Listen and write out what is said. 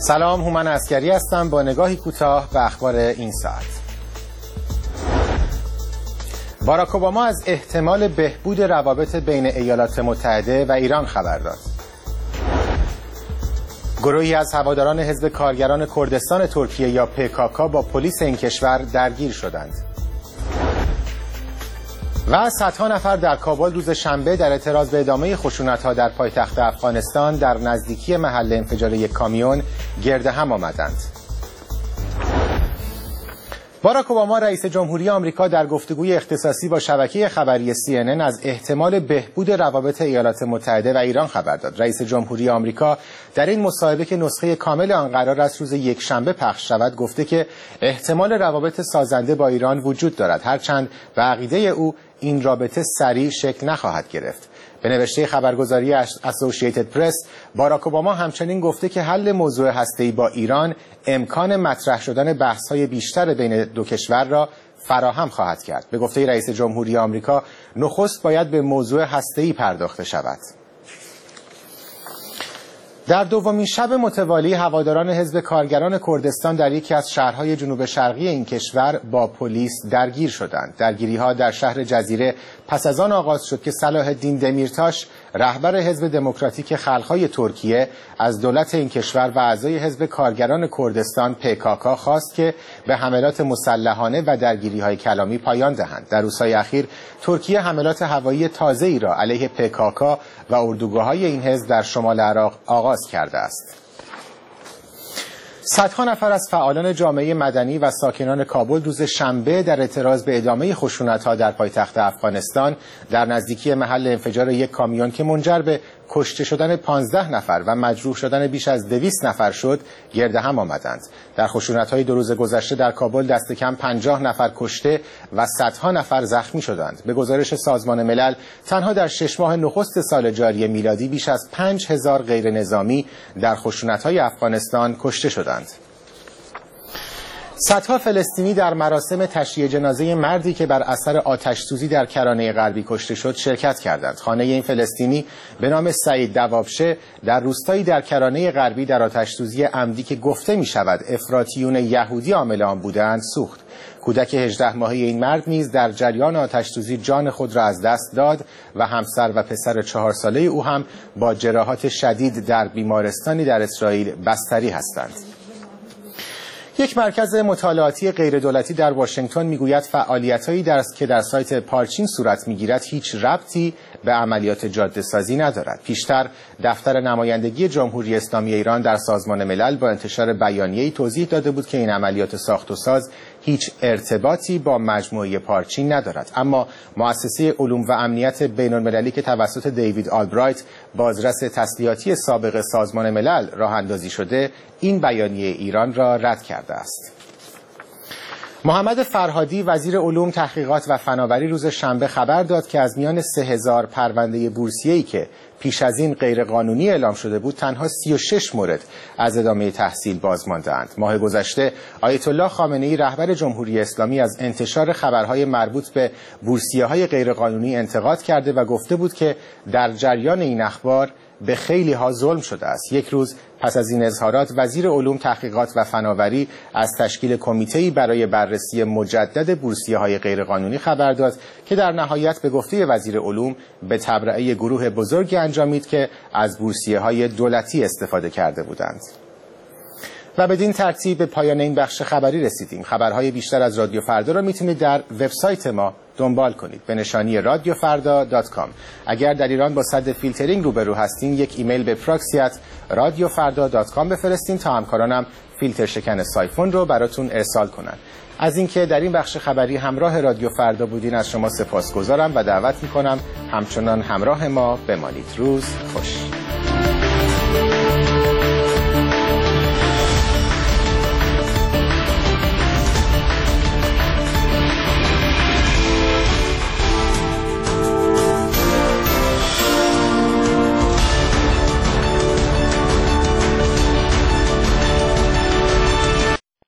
سلام، هومن عسکری هستم با نگاهی کوتاه به اخبار این ساعت. باراک اوباما از احتمال بهبود روابط بین ایالات متحده و ایران خبر داد. گروهی از هواداران حزب کارگران کردستان ترکیه یا PKK با پلیس این کشور درگیر شدند. و صدها نفر در کابل روز شنبه در اعتراض به ادامه خشونت‌ها در پایتخت افغانستان در نزدیکی محل انفجار یک کامیون گرد هم آمدند. باراک اوباما رئیس جمهوری آمریکا در گفتگوی اختصاصی با شبکه خبری CNN از احتمال بهبود روابط ایالات متحده و ایران خبر داد. رئیس جمهوری آمریکا در این مصاحبه که نسخه کامل آن قرار است روز یکشنبه پخش شود گفته که احتمال روابط سازنده با ایران وجود دارد، هرچند به عقیده او این رابطه سریع شکل نخواهد گرفت. به نوشته خبرگزاری اسوسییتد پرس، باراک اوباما همچنین گفته که حل موضوع هسته‌ای با ایران امکان مطرح شدن بحث‌های بیشتر بین دو کشور را فراهم خواهد کرد. به گفته رئیس جمهوری آمریکا، نخست باید به موضوع هسته‌ای پرداخته شود. در دومین شب متوالی هواداران حزب کارگران کردستان در یکی از شهرهای جنوب شرقی این کشور با پلیس درگیر شدند. درگیری‌ها در شهر جزیره پس از آن آغاز شد که صلاح الدین دمیرتاش، رهبر حزب دموکراتیک خلق‌های ترکیه، از دولت این کشور و اعضای حزب کارگران کردستان PKK خواست که به حملات مسلحانه و درگیری‌های کلامی پایان دهند. در روزهای اخیر ترکیه حملات هوایی تازه‌ای را علیه PKK و اردوگاه‌های این حزب در شمال عراق آغاز کرده است. صدها نفر از فعالان جامعه مدنی و ساکنان کابل روز شنبه در اعتراض به ادامه خشونت‌ها در پایتخت افغانستان در نزدیکی محل انفجار یک کامیون که منجر به کشته شدن 15 نفر و مجروح شدن بیش از 200 نفر شد گرد هم آمدند. در خشونت‌های 2 روز گذشته در کابل دست کم 50 نفر کشته و صدها نفر زخمی شدند. به گزارش سازمان ملل تنها در 6 ماه نخست سال جاری میلادی بیش از 5000 غیر نظامی در خشونت‌های افغانستان کشته شدند. صدها فلسطینی در مراسم تشییع جنازه مردی که بر اثر آتش‌سوزی در کرانه غربی کشته شد شرکت کردند. خانه این فلسطینی به نام سعید دوابشه در روستایی در کرانه غربی در آتش‌سوزی عمدی که گفته می‌شود افراطیون یهودی عامل آن بودند سوخت. کودک 18 ماهه این مرد نیز در جریان آتش‌سوزی جان خود را از دست داد و همسر و پسر 4 ساله او هم با جراحات شدید در بیمارستانی در اسرائیل بستری هستند. یک مرکز مطالعاتی غیردولتی در واشنگتن میگوید فعالیت‌هایی که در سایت پارچین صورت میگیرد هیچ ربطی به عملیات جاده‌سازی ندارد. پیشتر دفتر نمایندگی جمهوری اسلامی ایران در سازمان ملل با انتشار بیانیه‌ای توضیح داده بود که این عملیات ساخت و ساز هیچ ارتباطی با مجموعه پارچین ندارد. اما مؤسسه علوم و امنیت بین‌المللی که توسط دیوید آلبرایت بازرس تسلیحاتی سابق سازمان ملل راه اندازی شده این بیانیه ایران را رد کرده است. محمد فرهادی وزیر علوم، تحقیقات و فناوری روز شنبه خبر داد که از میان 3000 پرونده بورسیه‌ای که پیش از این غیرقانونی اعلام شده بود تنها 36 مورد از ادامه تحصیل باز مانده‌اند. ماه گذشته آیت الله خامنه‌ای رهبر جمهوری اسلامی از انتشار خبرهای مربوط به بورسیه‌های غیرقانونی انتقاد کرده و گفته بود که در جریان این اخبار به خیلی ها ظلم شده است. یک روز پس از این اظهارات وزیر علوم، تحقیقات و فناوری از تشکیل کمیته‌ای برای بررسی مجدد بورسیه‌های غیرقانونی خبر داد که در نهایت به گفته وزیر علوم به تبرئه گروه بزرگی انجامید که از بورسیه‌های دولتی استفاده کرده بودند. و بدین ترتیب به پایان این بخش خبری رسیدیم. خبرهای بیشتر از رادیو فردا را میتونید در وبسایت ما دنبال کنید به نشانی radiofarda.com. اگر در ایران با سد فیلترینگ روبرو هستین یک ایمیل به proxy@radiofarda.com بفرستین تا همکارانم فیلتر شکن سایفون رو براتون ارسال کنن. از اینکه در این بخش خبری همراه رادیو فردا بودین از شما سپاسگزارم و دعوت میکنم همچنان همراه ما بمانید. روز خوش.